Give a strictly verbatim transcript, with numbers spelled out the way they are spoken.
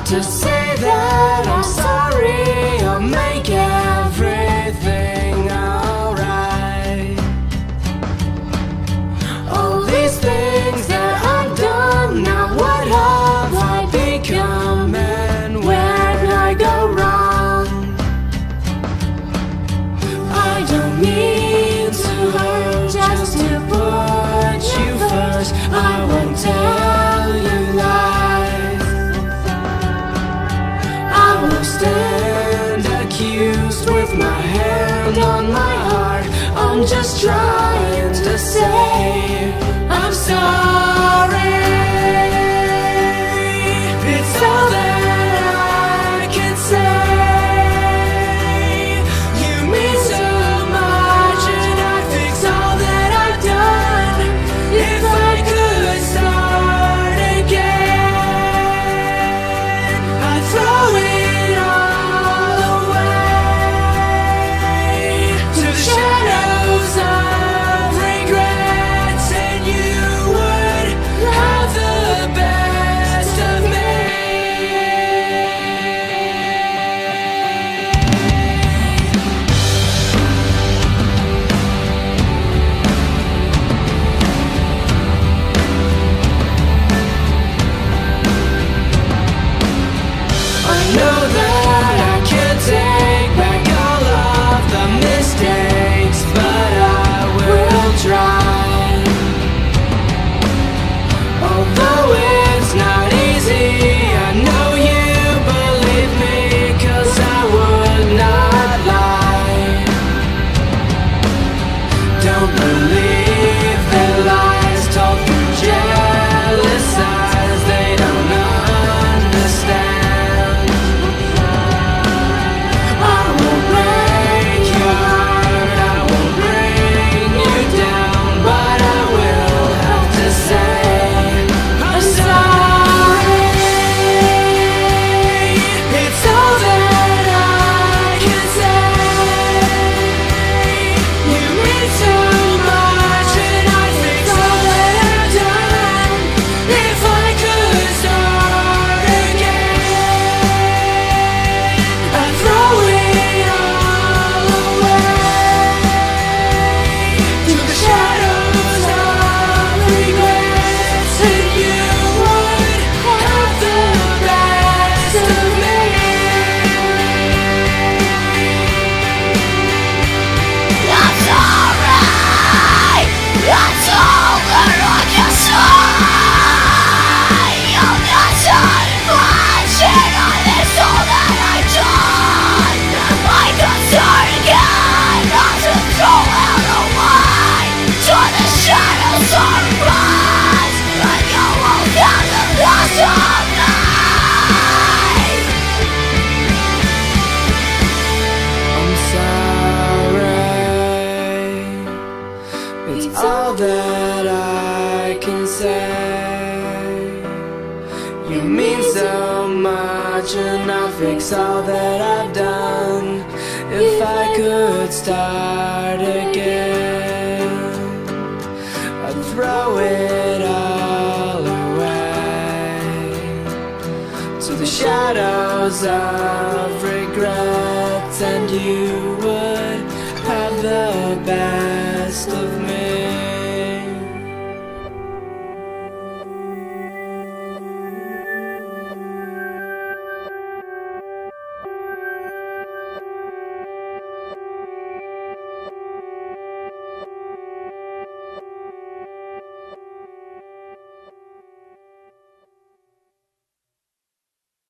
to say that I'm sorry. I'll make everything alright. All these things that I've done, now what have I become? And when I go wrong, I don't mean to hurt, just to put you first. I won't tell you lies. I will stand accused with my hand on my heart. I'm just trying to say I'm sorry. It's all that I can say. You mean so much, and I'd fix all that I've done if I could start again. I'd throw it all away to the shadows of regrets, and you would have the best of me. I know that I can't take back all of the mistakes, but I will try. Although it's not easy, I know you believe me, 'cause I would not lie. Don't believe the lies told through jealous eyes. They don't understand. I won't break your heart, I won't bring you down, but I will have to say I'm sorry. It's all that I can say. You mean so much, and I'd fix all that I've done if I could start again. I'd throw it all away to the shadows of regrets, and you would have the best of me. I'm sorry. That's all that I can say. I'm not sorry much, and I it's all that I've done. I could start again, not to throw it away to the shadows of regrets, and you won't have the best of me. I'm sorry. It's all that I can say. You mean so much, and I'll fix all that I've done if I could start again. I'd throw it all away to the shadows of regrets, and you would have the best